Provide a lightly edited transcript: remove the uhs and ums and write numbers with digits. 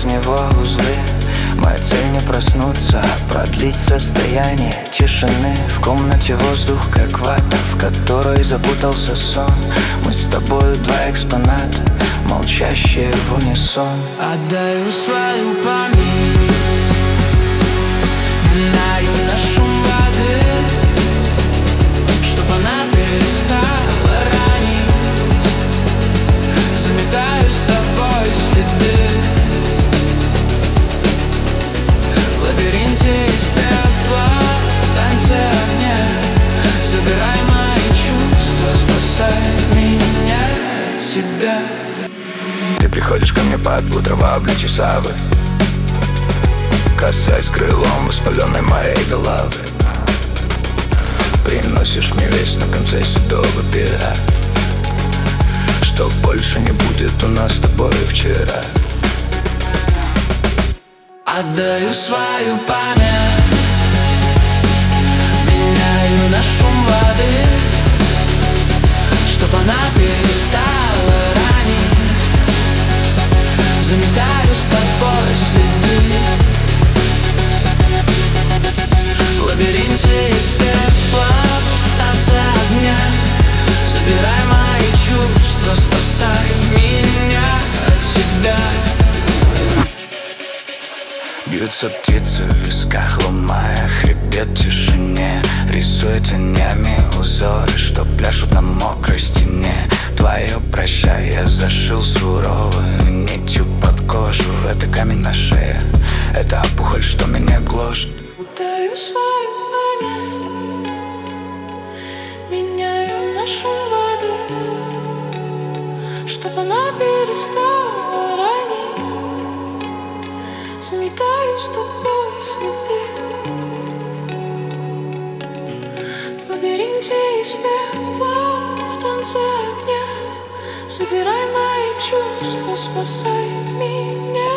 него узлы. Моя цель не проснуться, продлить состояние тишины. В комнате воздух как вата, в которой запутался сон. Мы с тобою два экспоната, молчащие в унисон. Отдаю свою память, минаю на шум воды, чтоб она перестала ранить. Заметаю с тобой следы в лабиринте из пепла, в танце огня. Забирай мои чувства, спасай меня от себя. Ты приходишь ко мне под утро в обличье совы, касаясь крылом воспаленной моей головы. Приносишь мне весь на конце седого пера, что больше не будет у нас с тобой вчера. Отдаю свою память, меняю на шум воды, чтоб она перестала ранить. Заметаю с тобой следы в лабиринте из пепла, в танце огня. Забирай мои чувства, спасай меня от себя. Бьются птицы в висках, ломая хребет в тишине. Рисуя тенями узоры, что пляшут на мокрой стене. Твое прощай я зашил суровую нитью под кожу. Это камень на шее, это опухоль, что меня гложет. Отдаю свою память, меняю на шум воды, чтоб она перестала ранить. Заметаю с тобой следы в лабиринте из пепла, в танце огня. Забирай мои чувства, спасай меня.